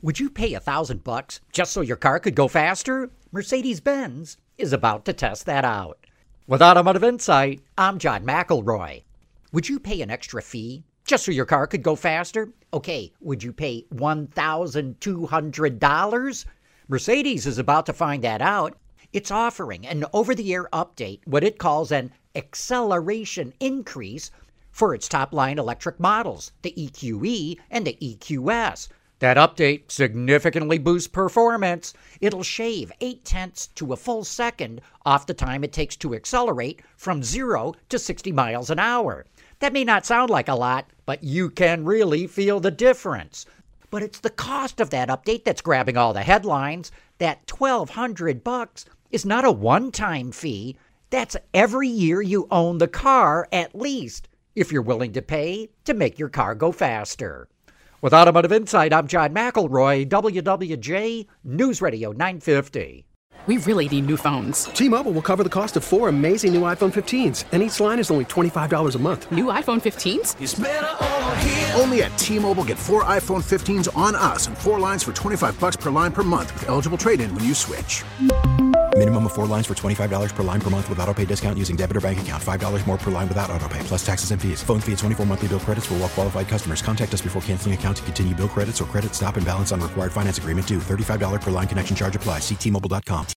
Would you pay $1,000 just so your car could go faster? Mercedes-Benz is about to test that out. With Automotive Insight, I'm John McElroy. Would you pay an extra fee just so your car could go faster? Okay, would you pay $1,200? Mercedes is about to find that out. It's offering an over-the-air update, what it calls an acceleration increase for its top-line electric models, the EQE and the EQS. That update significantly boosts performance. It'll shave 0.8 to a full second off the time it takes to accelerate from 0 to 60 miles an hour. That may not sound like a lot, but you can really feel the difference. But it's the cost of that update that's grabbing all the headlines. That $1,200 is not a one-time fee. That's every year you own the car, at least, if you're willing to pay to make your car go faster. With Automotive Insight, I'm John McElroy, WWJ News Radio 950. We really need new phones. T-Mobile will cover the cost of 4 amazing new iPhone 15s, and each line is only $25 a month. New iPhone 15s? It's better over here. Only at T-Mobile, get 4 iPhone 15s on us and 4 lines for $25 per line per month with eligible trade-in when you switch. Minimum of 4 lines for $25 per line per month with autopay discount using debit or bank account. $5 more per line without autopay, plus taxes and fees. Phone fee at 24 monthly bill credits for well-qualified customers. Contact us before canceling account to continue bill credits or credit stop and balance on required finance agreement due. $35 per line connection charge applies. See T-Mobile.com.